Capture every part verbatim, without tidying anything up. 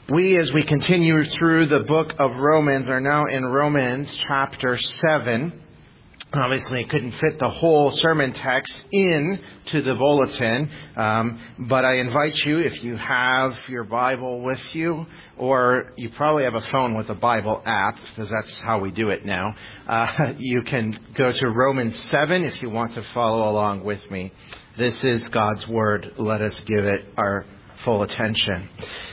We, as we continue through the book of Romans, are now in Romans chapter seven. Obviously, I couldn't fit the whole sermon text into the bulletin, um, but I invite you, if you have your Bible with you, or you probably have a phone with a Bible app, because that's how we do it now, uh, you can go to Romans seven if you want to follow along with me. This is God's Word. Let us give it our full attention.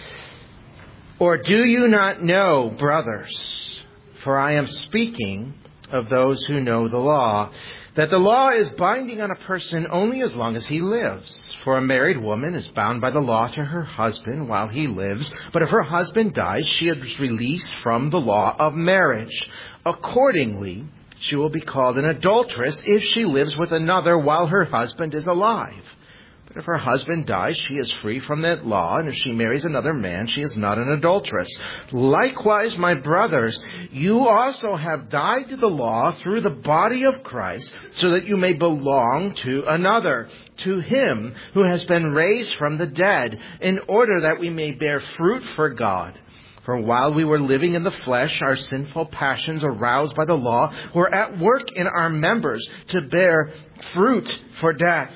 Or do you not know, brothers, for I am speaking of those who know the law, that the law is binding on a person only as long as he lives. For a married woman is bound by the law to her husband while he lives, but if her husband dies, she is released from the law of marriage. Accordingly, she will be called an adulteress if she lives with another while her husband is alive. But if her husband dies, she is free from that law, and if she marries another man, she is not an adulteress. Likewise, my brothers, you also have died to the law through the body of Christ, so that you may belong to another, to him who has been raised from the dead, in order that we may bear fruit for God. For while we were living in the flesh, our sinful passions aroused by the law were at work in our members to bear fruit for death.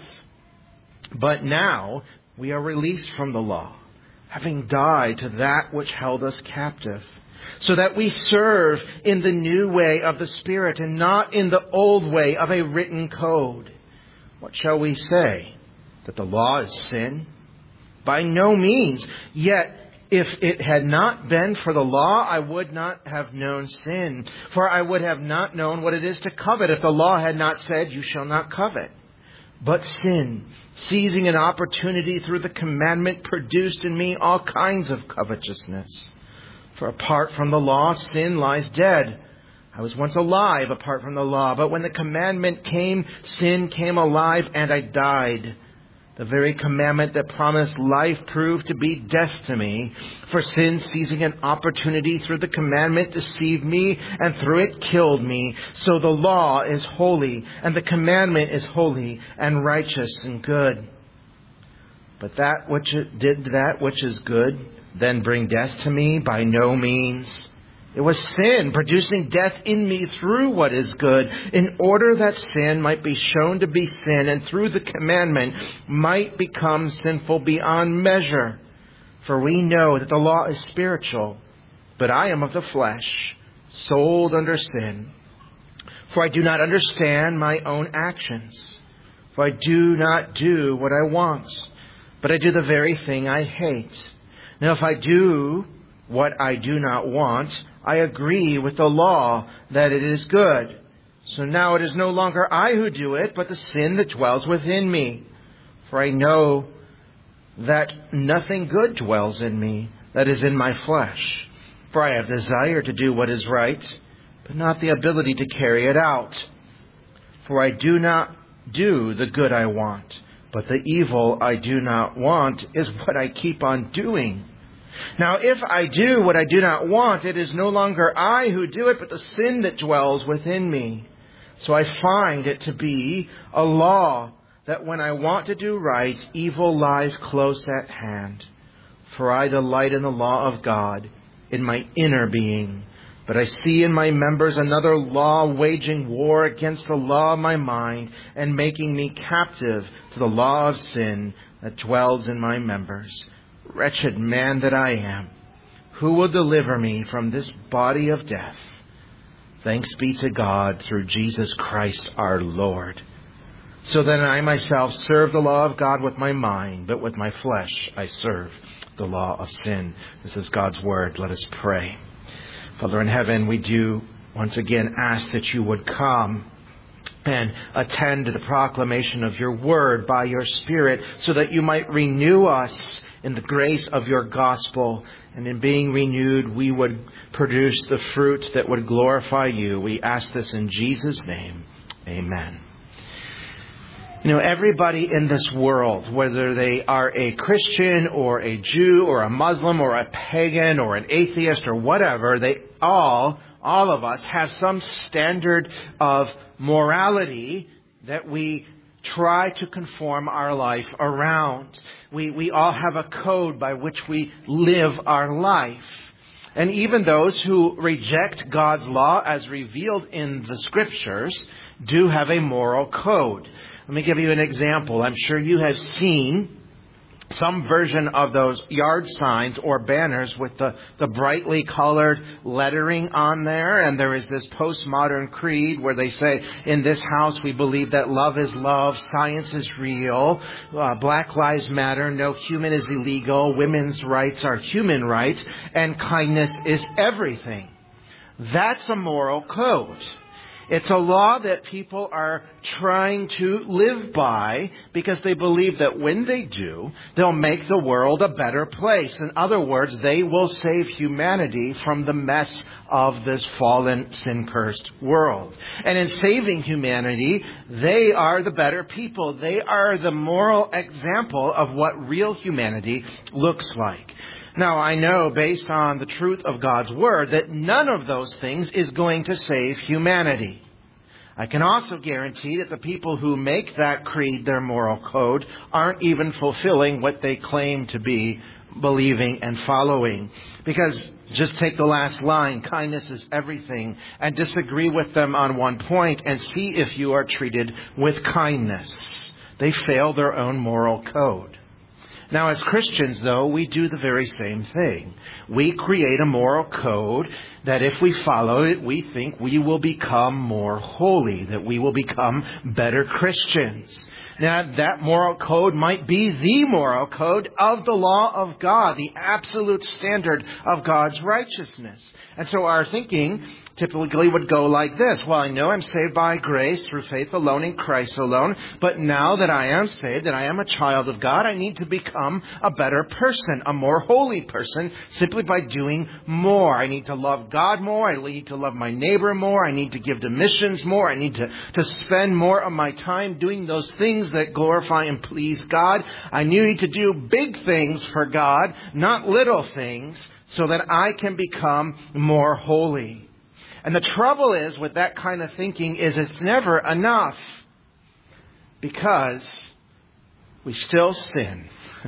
But now we are released from the law, having died to that which held us captive, so that we serve in the new way of the Spirit and not in the old way of a written code. What shall we say? That the law is sin? By no means. Yet, if it had not been for the law, I would not have known sin. For I would have not known what it is to covet if the law had not said, you shall not covet. But sin, seizing an opportunity through the commandment, produced in me all kinds of covetousness. For apart from the law, sin lies dead. I was once alive apart from the law, but when the commandment came, sin came alive and I died. The very commandment that promised life proved to be death to me. For sin, seizing an opportunity through the commandment, deceived me, and through it killed me. So the law is holy, and the commandment is holy and righteous and good. But that which did that which is good, then bring death to me? By no means. It was sin producing death in me through what is good, in order that sin might be shown to be sin, and through the commandment might become sinful beyond measure. For we know that the law is spiritual, but I am of the flesh, sold under sin. For I do not understand my own actions. For I do not do what I want, but I do the very thing I hate. Now if I do what I do not want, I agree with the law that it is good. So now it is no longer I who do it, but the sin that dwells within me. For I know that nothing good dwells in me, that is in my flesh. For I have desire to do what is right, but not the ability to carry it out. For I do not do the good I want, but the evil I do not want is what I keep on doing. Now, if I do what I do not want, it is no longer I who do it, but the sin that dwells within me. So I find it to be a law that when I want to do right, evil lies close at hand. For I delight in the law of God in my inner being. But I see in my members another law waging war against the law of my mind and making me captive to the law of sin that dwells in my members. Wretched man that I am, who will deliver me from this body of death? Thanks be to God through Jesus Christ our Lord. So then I myself serve the law of God with my mind, but with my flesh I serve the law of sin. This is God's word. Let us pray. Father in heaven, we do once again ask that you would come and attend to the proclamation of your word by your Spirit, so that you might renew us in the grace of your gospel. And in being renewed, we would produce the fruit that would glorify you. We ask this in Jesus' name. Amen. You know, everybody in this world, whether they are a Christian or a Jew or a Muslim or a pagan or an atheist or whatever, they all all of us have some standard of morality that we try to conform our life around. We, we all have a code by which we live our life. And even those who reject God's law as revealed in the Scriptures do have a moral code. Let me give you an example. I'm sure you have seen some version of those yard signs or banners with the, the brightly colored lettering on there. And there is this postmodern creed where they say, in this house we believe that love is love, science is real, uh, Black Lives Matter, no human is illegal, women's rights are human rights, and kindness is everything. That's a moral code. It's a law that people are trying to live by because they believe that when they do, they'll make the world a better place. In other words, they will save humanity from the mess of this fallen, sin-cursed world. And in saving humanity, they are the better people. They are the moral example of what real humanity looks like. Now, I know based on the truth of God's Word that none of those things is going to save humanity. I can also guarantee that the people who make that creed their moral code aren't even fulfilling what they claim to be believing and following. Because just take the last line, kindness is everything, and disagree with them on one point and see if you are treated with kindness. They fail their own moral code. Now, as Christians, though, we do the very same thing. We create a moral code that if we follow it, we think we will become more holy, that we will become better Christians. Now, that moral code might be the moral code of the law of God, the absolute standard of God's righteousness. And so our thinking typically would go like this. Well, I know I'm saved by grace through faith alone in Christ alone, but now that I am saved, that I am a child of God, I need to become a better person, a more holy person, simply by doing more. I need to love God more. I need to love my neighbor more. I need to give to missions more. I need to, to spend more of my time doing those things that glorify and please God. I need to do big things for God, not little things, so that I can become more holy. And the trouble is with that kind of thinking is it's never enough, because we still sin.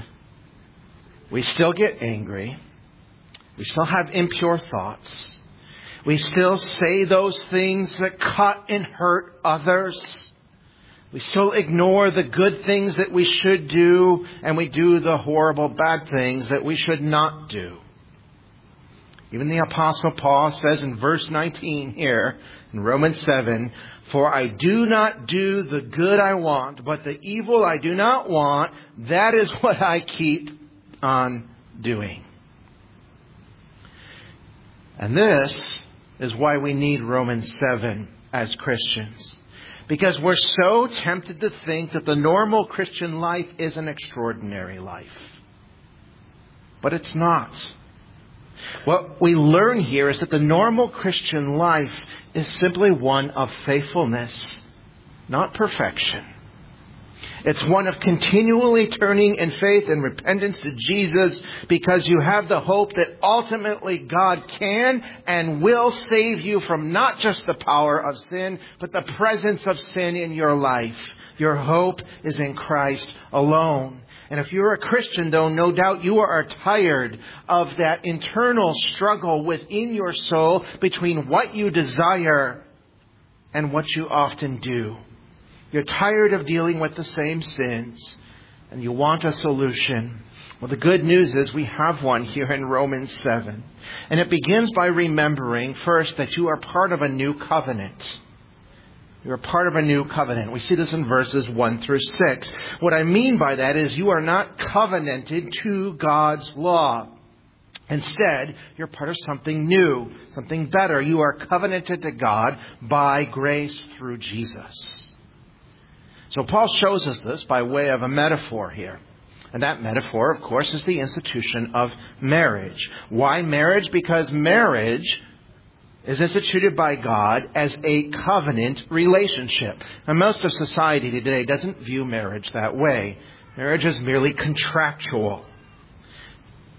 We still get angry. We still have impure thoughts. We still say those things that cut and hurt others. We still ignore the good things that we should do, and we do the horrible bad things that we should not do. Even the Apostle Paul says in verse nineteen here in Romans seven, "For I do not do the good I want, but the evil I do not want, that is what I keep on doing." And this is why we need Romans seven as Christians. Because we're so tempted to think that the normal Christian life is an extraordinary life. But it's not. What we learn here is that the normal Christian life is simply one of faithfulness, not perfection. It's one of continually turning in faith and repentance to Jesus, because you have the hope that ultimately God can and will save you from not just the power of sin, but the presence of sin in your life. Your hope is in Christ alone. And if you're a Christian, though, no doubt you are tired of that internal struggle within your soul between what you desire and what you often do. You're tired of dealing with the same sins, and you want a solution. Well, the good news is we have one here in Romans seven. And it begins by remembering first that you are part of a new covenant. You're part of a new covenant. We see this in verses one through six. What I mean by that is you are not covenanted to God's law. Instead, you're part of something new, something better. You are covenanted to God by grace through Jesus. So Paul shows us this by way of a metaphor here. And that metaphor, of course, is the institution of marriage. Why marriage? Because marriage is instituted by God as a covenant relationship. And most of society today doesn't view marriage that way. Marriage is merely contractual.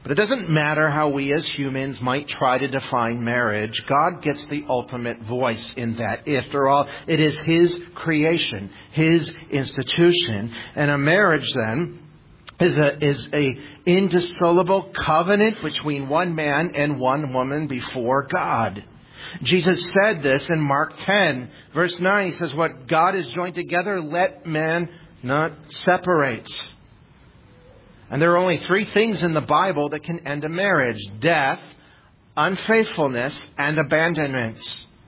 But it doesn't matter how we as humans might try to define marriage. God gets the ultimate voice in that. After all, it is His creation, His institution. And a marriage then is a, is a indissoluble covenant between one man and one woman before God. Jesus said this in Mark ten, verse nine. He says, what God has joined together, let man not separate. And there are only three things in the Bible that can end a marriage: death, unfaithfulness, and abandonment.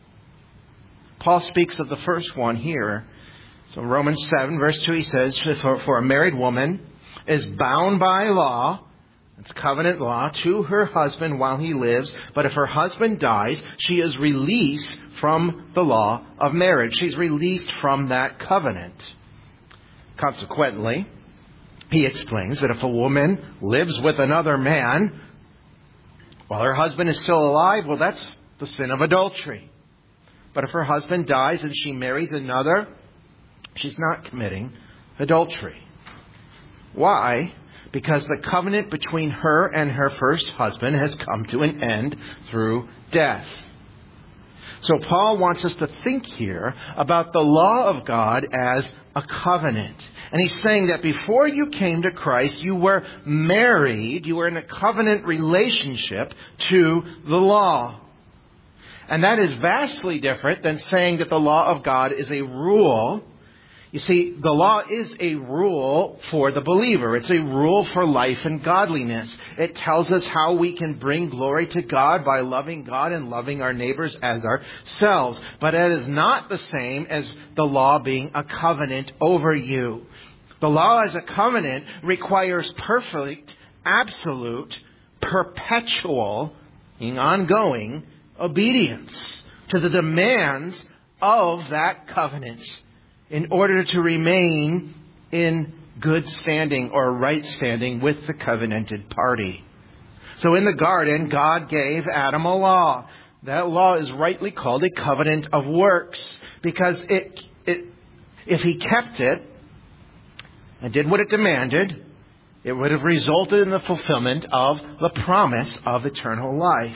Paul speaks of the first one here. So Romans seven, verse two, he says, for, for a married woman is bound by law, it's covenant law, to her husband while he lives. But if her husband dies, she is released from the law of marriage. She's released from that covenant. Consequently, he explains that if a woman lives with another man while her husband is still alive, well, that's the sin of adultery. But if her husband dies and she marries another, she's not committing adultery. Why? Because the covenant between her and her first husband has come to an end through death. So Paul wants us to think here about the law of God as a covenant. And he's saying that before you came to Christ, you were married, you were in a covenant relationship to the law. And that is vastly different than saying that the law of God is a rule. You see, the law is a rule for the believer. It's a rule for life and godliness. It tells us how we can bring glory to God by loving God and loving our neighbors as ourselves. But it is not the same as the law being a covenant over you. The law as a covenant requires perfect, absolute, perpetual, ongoing obedience to the demands of that covenant, in order to remain in good standing or right standing with the covenanted party. So in the garden, God gave Adam a law. That law is rightly called a covenant of works, because it, it, if he kept it and did what it demanded, it would have resulted in the fulfillment of the promise of eternal life.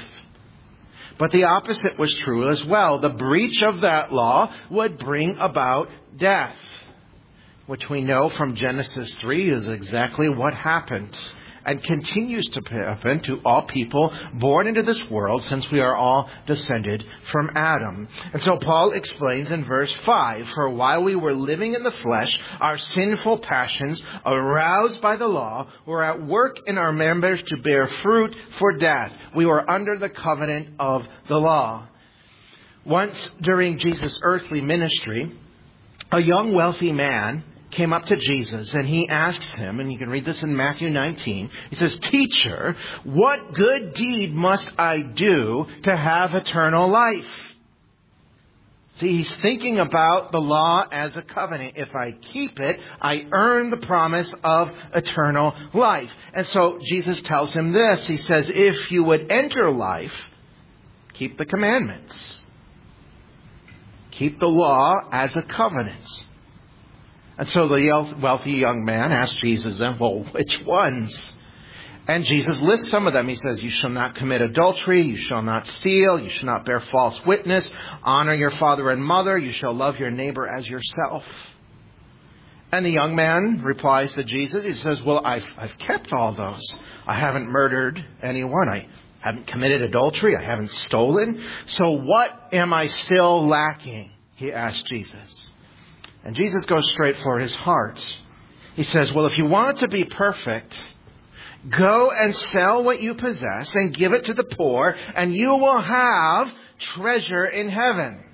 But the opposite was true as well. The breach of that law would bring about death, which we know from Genesis three is exactly what happened and continues to happen to all people born into this world, since we are all descended from Adam. And so Paul explains in verse five, for while we were living in the flesh, our sinful passions, aroused by the law, were at work in our members to bear fruit for death. We were under the covenant of the law. Once during Jesus' earthly ministry, a young wealthy man came up to Jesus and he asks him, and you can read this in Matthew nineteen, he says, "Teacher, what good deed must I do to have eternal life?" See, he's thinking about the law as a covenant. If I keep it, I earn the promise of eternal life. And so Jesus tells him this. He says, if you would enter life, keep the commandments. Keep the law as a covenant. And so the wealthy young man asked Jesus then, well, which ones? And Jesus lists some of them. He says, you shall not commit adultery, you shall not steal, you shall not bear false witness, honor your father and mother, you shall love your neighbor as yourself. And the young man replies to Jesus, he says, well, I've, I've kept all those. I haven't murdered anyone. I haven't committed adultery. I haven't stolen. So what am I still lacking? He asked Jesus. And Jesus goes straight for his heart. He says, well, if you want to be perfect, go and sell what you possess and give it to the poor, and you will have treasure in heaven.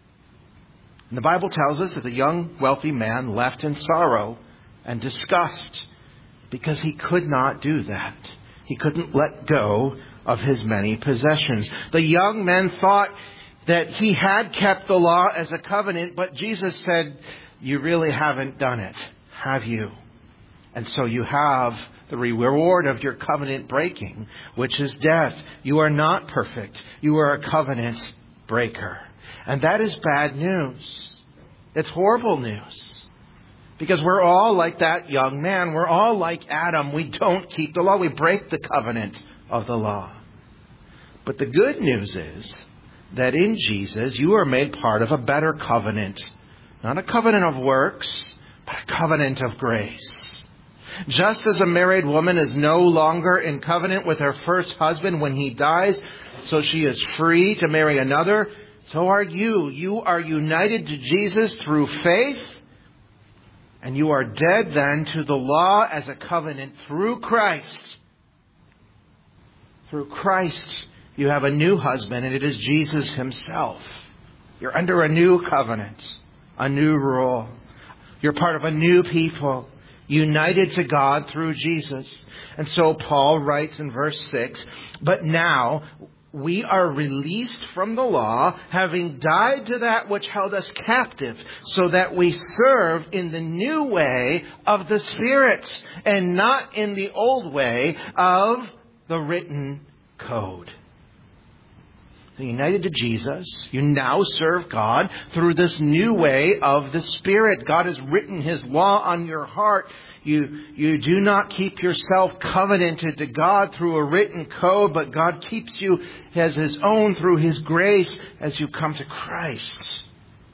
And the Bible tells us that the young wealthy man left in sorrow and disgust because he could not do that. He couldn't let go of his many possessions. The young man thought that he had kept the law as a covenant, but Jesus said, you really haven't done it, have you? And so you have the reward of your covenant breaking, which is death. You are not perfect. You are a covenant breaker. And that is bad news. It's horrible news. Because we're all like that young man. We're all like Adam. We don't keep the law. We break the covenant of the law. But the good news is that in Jesus, you are made part of a better covenant. Not a covenant of works, but a covenant of grace. Just as a married woman is no longer in covenant with her first husband when he dies, so she is free to marry another, so are you. You are united to Jesus through faith, and you are dead then to the law as a covenant through Christ. Through Christ, you have a new husband, and it is Jesus himself. You're under a new covenant, a new rule. You're part of a new people, united to God through Jesus. And so Paul writes in verse six, but now we are released from the law, having died to that which held us captive, so that we serve in the new way of the Spirit, and not in the old way of the written code. United to Jesus, you now serve God through this new way of the Spirit. God has written His law on your heart. You, you do not keep yourself covenanted to God through a written code, but God keeps you as His own through His grace as you come to Christ.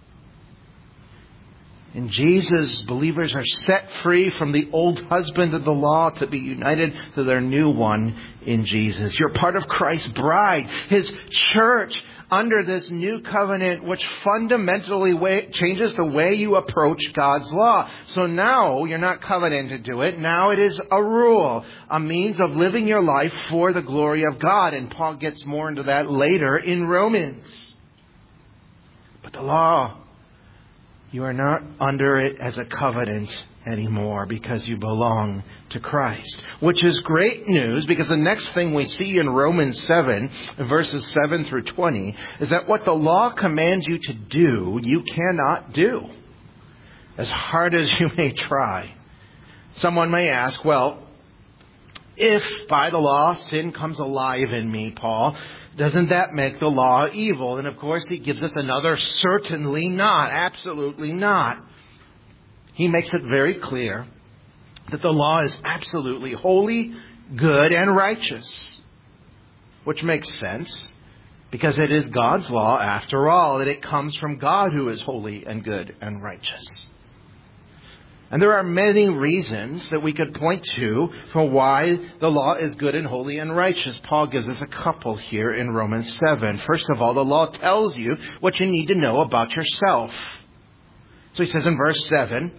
In Jesus, believers are set free from the old husband of the law to be united to their new one in Jesus. You're part of Christ's bride, His church, under this new covenant, which fundamentally way, changes the way you approach God's law. So now you're not covenanted to it. Now it is a rule, a means of living your life for the glory of God. And Paul gets more into that later in Romans. But the law, you are not under it as a covenant anymore because you belong to Christ. Which is great news, because the next thing we see in Romans seven, verses seven through twenty, is that what the law commands you to do, you cannot do, as hard as you may try. Someone may ask, well, if by the law sin comes alive in me, Paul, doesn't that make the law evil? And of course, he gives us another certainly not, absolutely not. He makes it very clear that the law is absolutely holy, good, and righteous. Which makes sense, because it is God's law after all, and it comes from God who is holy and good and righteous. And there are many reasons that we could point to for why the law is good and holy and righteous. Paul gives us a couple here in Romans seven. First of all, the law tells you what you need to know about yourself. So he says in verse seven,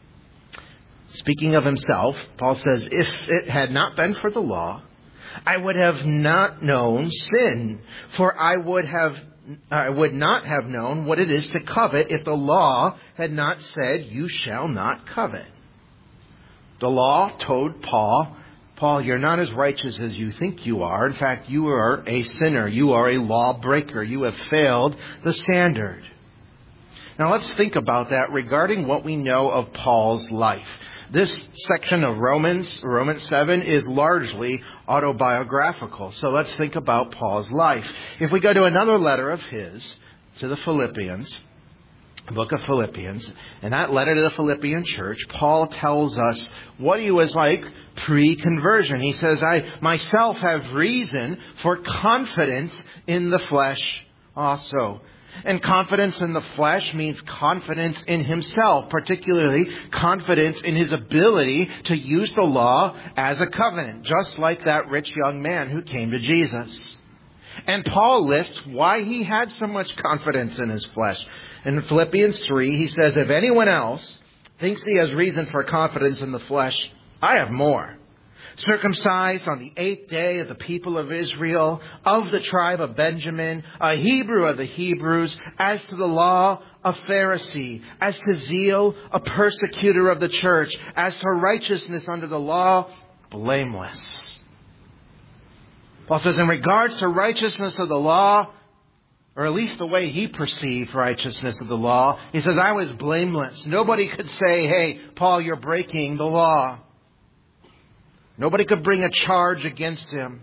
speaking of himself, Paul says, if it had not been for the law, I would have not known sin, for I would have I would not have known what it is to covet if the law had not said, you shall not covet. The law told Paul, Paul, you're not as righteous as you think you are. In fact, you are a sinner. You are a lawbreaker. You have failed the standard. Now let's think about that regarding what we know of Paul's life. This section of Romans, Romans seven, is largely autobiographical. So let's think about Paul's life. If we go to another letter of his, to the Philippians, the book of Philippians, in that letter to the Philippian church, Paul tells us what he was like pre-conversion. He says, I myself have reason for confidence in the flesh also. And confidence in the flesh means confidence in himself, particularly confidence in his ability to use the law as a covenant, just like that rich young man who came to Jesus. And Paul lists why he had so much confidence in his flesh. In Philippians three, he says, if anyone else thinks he has reason for confidence in the flesh, I have more. Circumcised on the eighth day of the people of Israel, of the tribe of Benjamin, a Hebrew of the Hebrews, as to the law, a Pharisee, as to zeal, a persecutor of the church, as to righteousness under the law, blameless. Paul says, in regards to righteousness of the law, or at least the way he perceived righteousness of the law, he says, I was blameless. Nobody could say, hey, Paul, you're breaking the law. Nobody could bring a charge against him.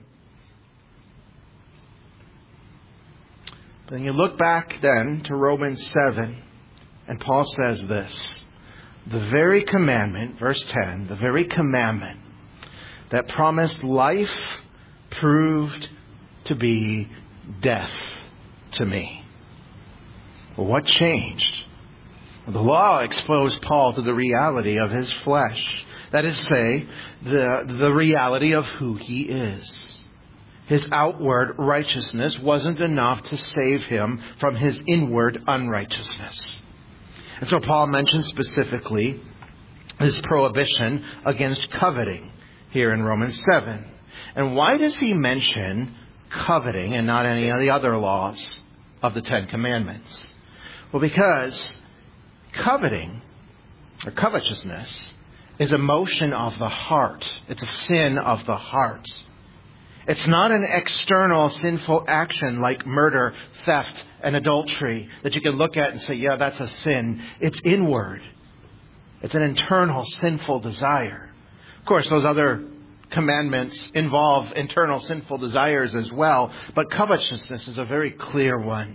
Then you look back then to Romans seven, and Paul says this, the very commandment, verse ten, the very commandment that promised life proved to be death to me. Well, what changed? Well, the law exposed Paul to the reality of his flesh. That is to say, the, the reality of who he is. His outward righteousness wasn't enough to save him from his inward unrighteousness. And so Paul mentions specifically his prohibition against coveting here in Romans seven. And why does he mention coveting and not any of the other laws of the Ten Commandments? Well, because coveting, or covetousness, is a motion of the heart. It's a sin of the heart. It's not an external sinful action like murder, theft, and adultery that you can look at and say, yeah, that's a sin. It's inward. It's an internal sinful desire. Of course, those other commandments involve internal sinful desires as well, but covetousness is a very clear one.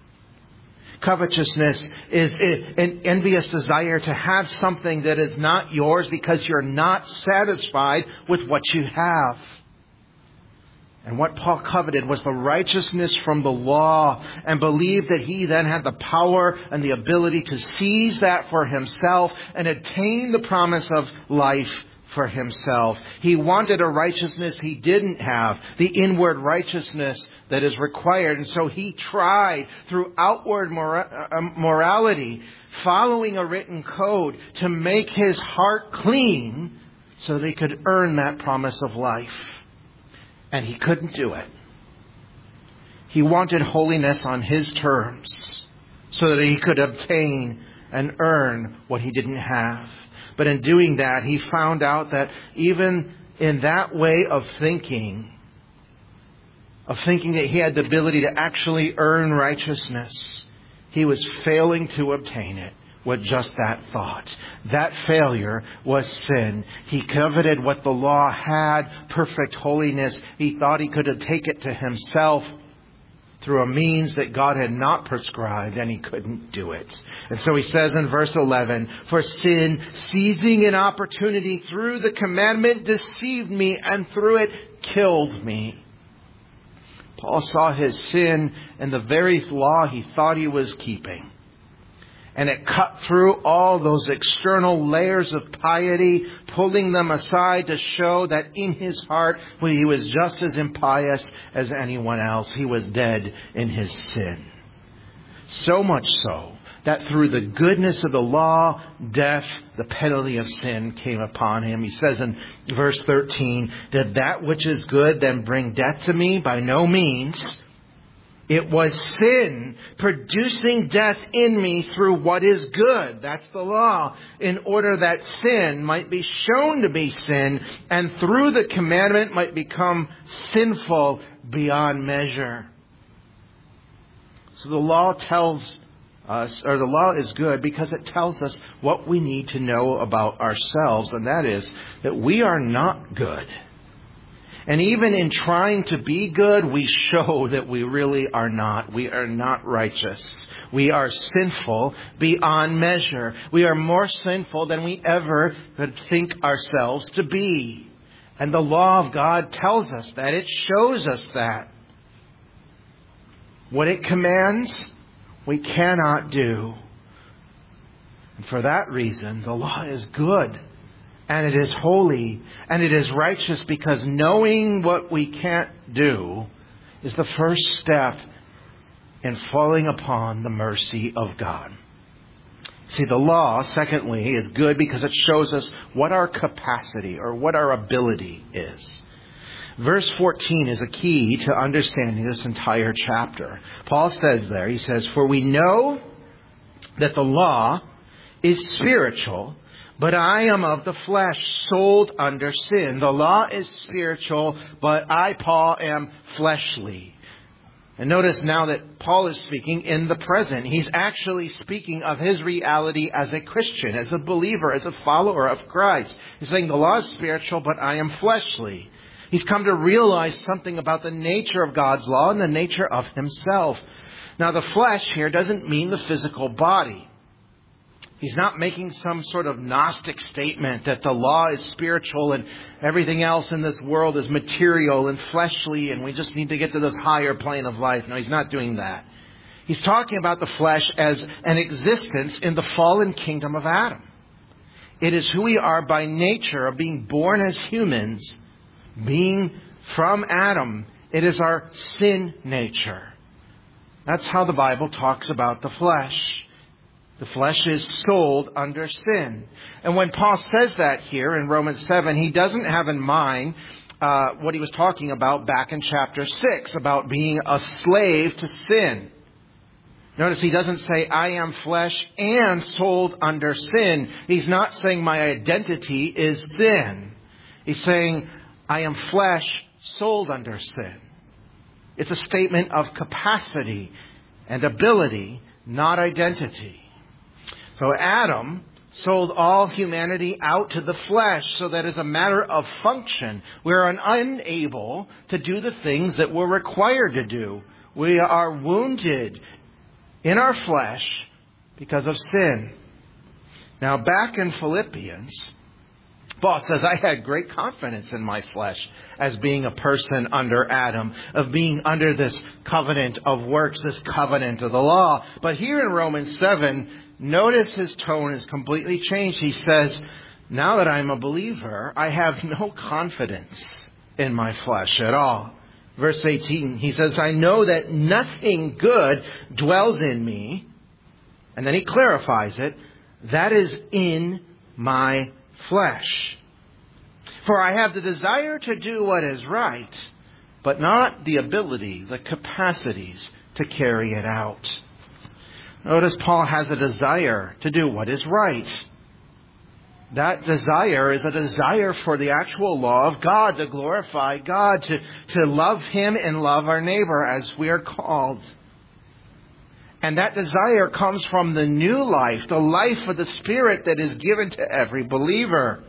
Covetousness is an envious desire to have something that is not yours because you're not satisfied with what you have. And what Paul coveted was the righteousness from the law, and believed that he then had the power and the ability to seize that for himself and attain the promise of life for himself. He wanted a righteousness he didn't have, the inward righteousness that is required. And so he tried through outward mora- morality, following a written code, to make his heart clean so that he could earn that promise of life. And he couldn't do it. He wanted holiness on his terms so that he could obtain and earn what he didn't have. But in doing that, he found out that even in that way of thinking, of thinking that he had the ability to actually earn righteousness, he was failing to obtain it with just that thought. That failure was sin. He coveted what the law had, perfect holiness. He thought he could take it to himself through a means that God had not prescribed, and he couldn't do it. And so he says in verse eleven, for sin, seizing an opportunity through the commandment, deceived me, and through it killed me. Paul saw his sin in the very law he thought he was keeping. And it cut through all those external layers of piety, pulling them aside to show that in his heart, when he was just as impious as anyone else, he was dead in his sin. So much so that through the goodness of the law, death, the penalty of sin came upon him. He says in verse thirteen, did that which is good then bring death to me? By no means. It was sin producing death in me through what is good. That's the law. In order that sin might be shown to be sin, and through the commandment might become sinful beyond measure. So the law tells us, or the law is good because it tells us what we need to know about ourselves, and that is that we are not good. And even in trying to be good, we show that we really are not. We are not righteous. We are sinful beyond measure. We are more sinful than we ever could think ourselves to be. And the law of God tells us that. It shows us that. What it commands, we cannot do. And for that reason, the law is good. And it is holy, and it is righteous, because knowing what we can't do is the first step in falling upon the mercy of God. See, the law, secondly, is good because it shows us what our capacity or what our ability is. Verse fourteen is a key to understanding this entire chapter. Paul says there, he says, for we know that the law is spiritual, but I am of the flesh, sold under sin. The law is spiritual, but I, Paul, am fleshly. And notice now that Paul is speaking in the present. He's actually speaking of his reality as a Christian, as a believer, as a follower of Christ. He's saying the law is spiritual, but I am fleshly. He's come to realize something about the nature of God's law and the nature of himself. Now, the flesh here doesn't mean the physical body. He's not making some sort of Gnostic statement that the law is spiritual and everything else in this world is material and fleshly and we just need to get to this higher plane of life. No, he's not doing that. He's talking about the flesh as an existence in the fallen kingdom of Adam. It is who we are by nature of being born as humans, being from Adam. It is our sin nature. That's how the Bible talks about the flesh. The flesh is sold under sin. And when Paul says that here in Romans seven, he doesn't have in mind uh, what he was talking about back in chapter six, about being a slave to sin. Notice he doesn't say, I am flesh and sold under sin. He's not saying my identity is sin. He's saying, I am flesh sold under sin. It's a statement of capacity and ability, not identity. So Adam sold all humanity out to the flesh so that as a matter of function, we're unable to do the things that we're required to do. We are wounded in our flesh because of sin. Now back in Philippians, Paul says, I had great confidence in my flesh as being a person under Adam, of being under this covenant of works, this covenant of the law. But here in Romans seven, notice his tone is completely changed. He says, now that I'm a believer, I have no confidence in my flesh at all. Verse eighteen, he says, I know that nothing good dwells in me. And then he clarifies it. That is in my flesh. For I have the desire to do what is right, but not the ability, the capacities to carry it out. Notice Paul has a desire to do what is right. That desire is a desire for the actual law of God, to glorify God, to, to love Him and love our neighbor as we are called. And that desire comes from the new life, the life of the Spirit that is given to every believer.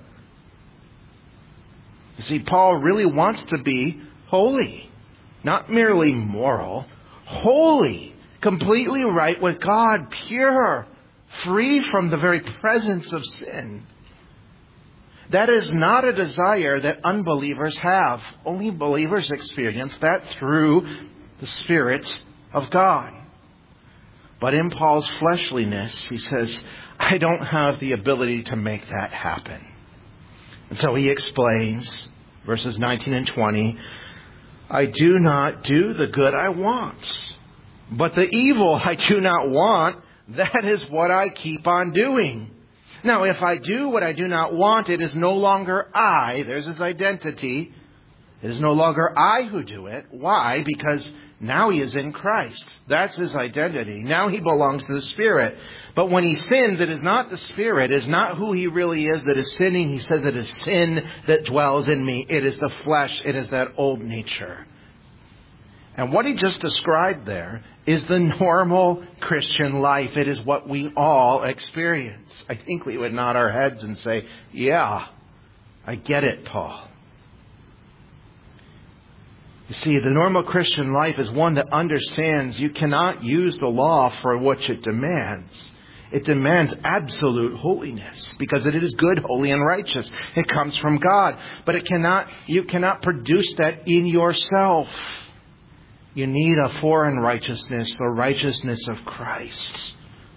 You see, Paul really wants to be holy, not merely moral, holy. Completely right with God, pure, free from the very presence of sin. That is not a desire that unbelievers have. Only believers experience that through the Spirit of God. But in Paul's fleshliness, he says, I don't have the ability to make that happen. And so he explains, verses nineteen and twenty, I do not do the good I want. But the evil I do not want, that is what I keep on doing. Now, if I do what I do not want, it is no longer I. There's his identity. It is no longer I who do it. Why? Because now he is in Christ. That's his identity. Now he belongs to the Spirit. But when he sins, it is not the Spirit. It is not who he really is that is sinning. He says it is sin that dwells in me. It is the flesh. It is that old nature. And what he just described there is the normal Christian life. It is what we all experience. I think we would nod our heads and say, yeah, I get it, Paul. You see, the normal Christian life is one that understands you cannot use the law for what it demands. It demands absolute holiness because it is good, holy, and righteous. It comes from God. But it cannot, you cannot produce that in yourself. You need a foreign righteousness, the righteousness of Christ.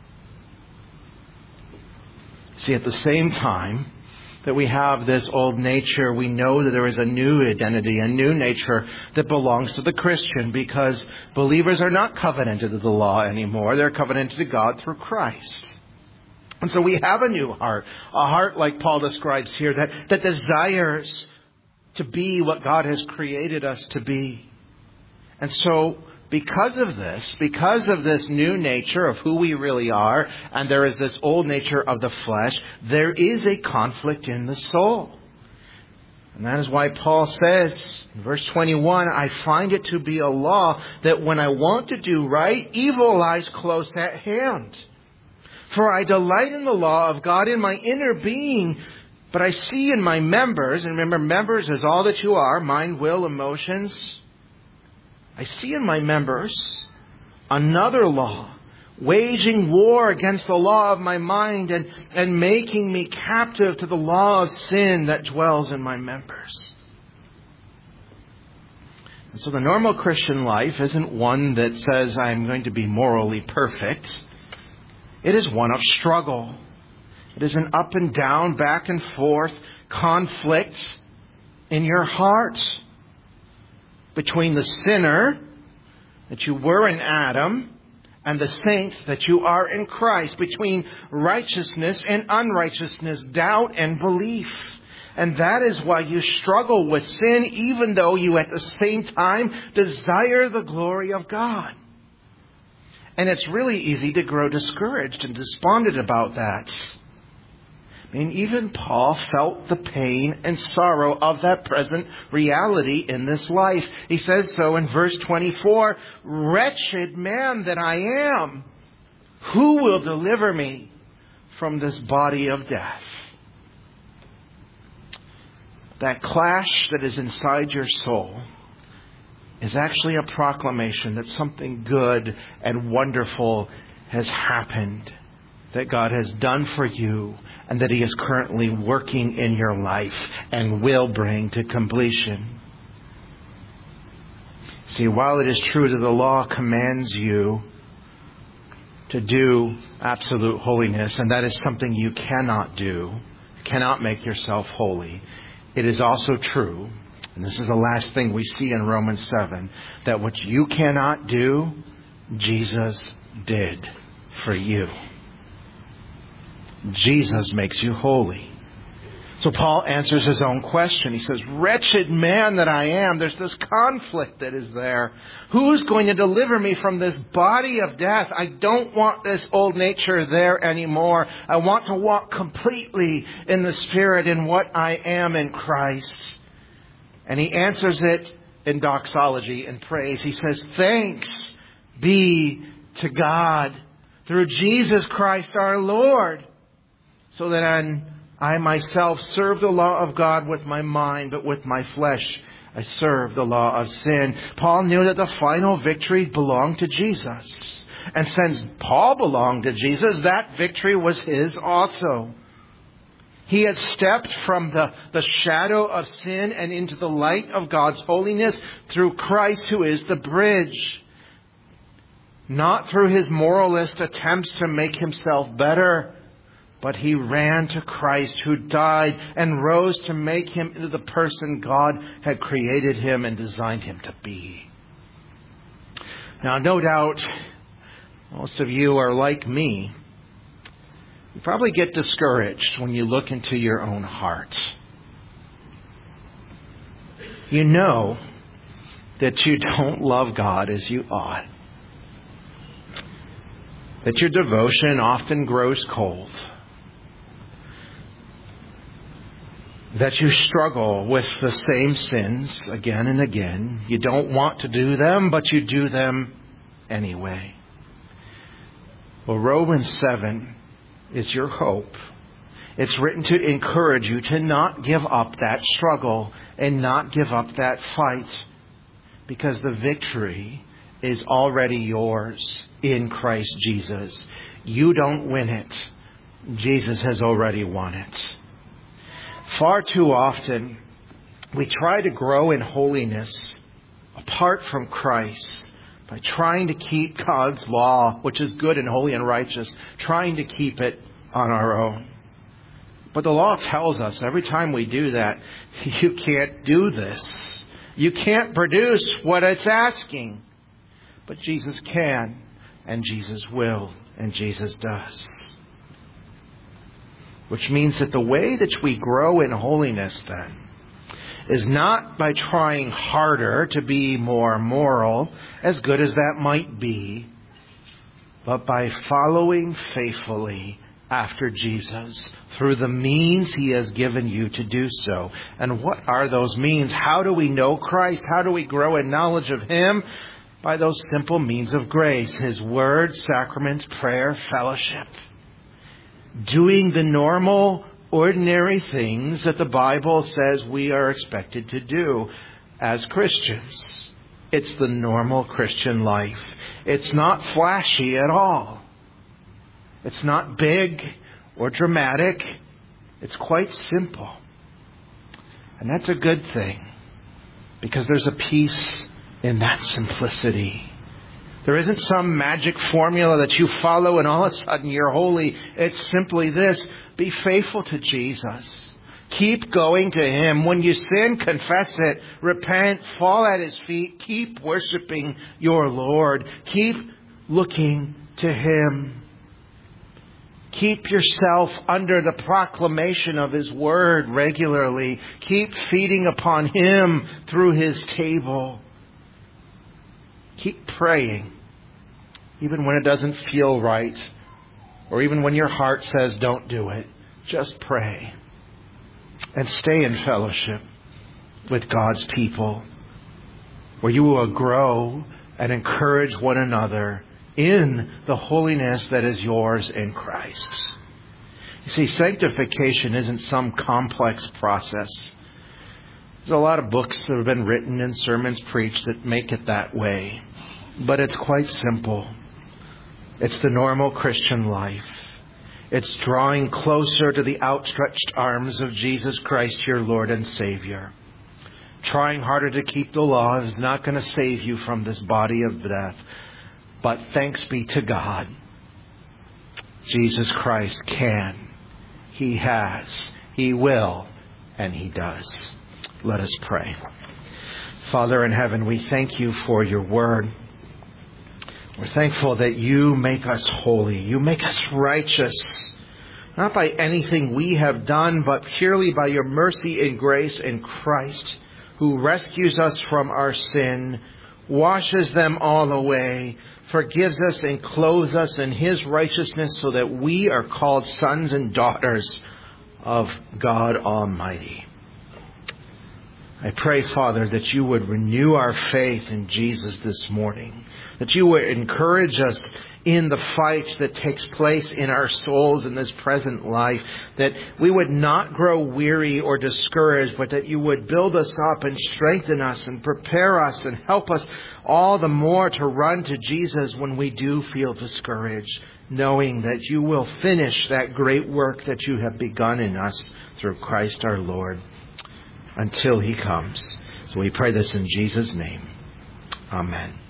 See, at the same time that we have this old nature, we know that there is a new identity, a new nature that belongs to the Christian because believers are not covenanted to the law anymore. They're covenanted to God through Christ. And so we have a new heart, a heart like Paul describes here, that, that desires to be what God has created us to be. And so, because of this, because of this new nature of who we really are, and there is this old nature of the flesh, there is a conflict in the soul. And that is why Paul says, in verse twenty-one, I find it to be a law that when I want to do right, evil lies close at hand. For I delight in the law of God in my inner being, but I see in my members, and remember, members is all that you are, mind, will, emotions. I see in my members another law, waging war against the law of my mind and, and making me captive to the law of sin that dwells in my members. And so the normal Christian life isn't one that says I'm going to be morally perfect. It is one of struggle. It is an up and down, back and forth conflict in your heart between the sinner that you were in Adam and the saint that you are in Christ, between righteousness and unrighteousness, doubt and belief. And that is why you struggle with sin, even though you at the same time desire the glory of God. And it's really easy to grow discouraged and despondent about that. I mean, even Paul felt the pain and sorrow of that present reality in this life. He says so in verse twenty-four, "Wretched man that I am, who will deliver me from this body of death?" That clash that is inside your soul is actually a proclamation that something good and wonderful has happened, that God has done for you, and that He is currently working in your life and will bring to completion. See, while it is true that the law commands you to do absolute holiness, and that is something you cannot do, cannot make yourself holy, it is also true, and this is the last thing we see in Romans seven, that what you cannot do, Jesus did for you. Jesus makes you holy. So Paul answers his own question. He says, "Wretched man that I am." There's this conflict that is there. Who's going to deliver me from this body of death? I don't want this old nature there anymore. I want to walk completely in the Spirit in what I am in Christ. And he answers it in doxology and praise. He says, "Thanks be to God through Jesus Christ our Lord, so that I'm I myself serve the law of God with my mind, but with my flesh I serve the law of sin." Paul knew that the final victory belonged to Jesus. And since Paul belonged to Jesus, that victory was his also. He had stepped from the, the shadow of sin and into the light of God's holiness through Christ, who is the bridge. Not through his moralist attempts to make himself better, but he ran to Christ, who died and rose to make him into the person God had created him and designed him to be. Now, no doubt, most of you are like me. You probably get discouraged when you look into your own heart. You know that you don't love God as you ought. That your devotion often grows cold. That you struggle with the same sins again and again. You don't want to do them, but you do them anyway. Well, Romans seven is your hope. It's written to encourage you to not give up that struggle and not give up that fight, because the victory is already yours in Christ Jesus. You don't win it. Jesus has already won it. Far too often, we try to grow in holiness apart from Christ by trying to keep God's law, which is good and holy and righteous, trying to keep it on our own. But the law tells us every time we do that, you can't do this. You can't produce what it's asking. But Jesus can, and Jesus will, and Jesus does. Which means that the way that we grow in holiness then is not by trying harder to be more moral, as good as that might be, but by following faithfully after Jesus through the means He has given you to do so. And what are those means? How do we know Christ? How do we grow in knowledge of Him? By those simple means of grace: His Word, sacraments, prayer, fellowship. Doing the normal, ordinary things that the Bible says we are expected to do as Christians. It's the normal Christian life. It's not flashy at all. It's not big or dramatic. It's quite simple. And that's a good thing, because there's a peace in that simplicity. There isn't some magic formula that you follow and all of a sudden you're holy. It's simply this: be faithful to Jesus. Keep going to Him. When you sin, confess it. Repent. Fall at His feet. Keep worshiping your Lord. Keep looking to Him. Keep yourself under the proclamation of His Word regularly. Keep feeding upon Him through His table. Keep praying, even when it doesn't feel right, or even when your heart says don't do it. Just pray. And stay in fellowship with God's people, where you will grow and encourage one another in the holiness that is yours in Christ. You see, sanctification isn't some complex process. There's a lot of books that have been written and sermons preached that make it that way. But it's quite simple. It's the normal Christian life. It's drawing closer to the outstretched arms of Jesus Christ, your Lord and Savior. Trying harder to keep the law is not going to save you from this body of death. But thanks be to God, Jesus Christ can. He has. He will. And He does. Let us pray. Father in heaven, we thank You for Your word. We're thankful that You make us holy. You make us righteous. Not by anything we have done, but purely by Your mercy and grace in Christ, who rescues us from our sin, washes them all away, forgives us and clothes us in His righteousness, so that we are called sons and daughters of God Almighty. I pray, Father, that You would renew our faith in Jesus this morning, that You would encourage us in the fight that takes place in our souls in this present life, that we would not grow weary or discouraged, but that You would build us up and strengthen us and prepare us and help us all the more to run to Jesus when we do feel discouraged, knowing that You will finish that great work that You have begun in us through Christ our Lord, until He comes. So we pray this in Jesus' name. Amen.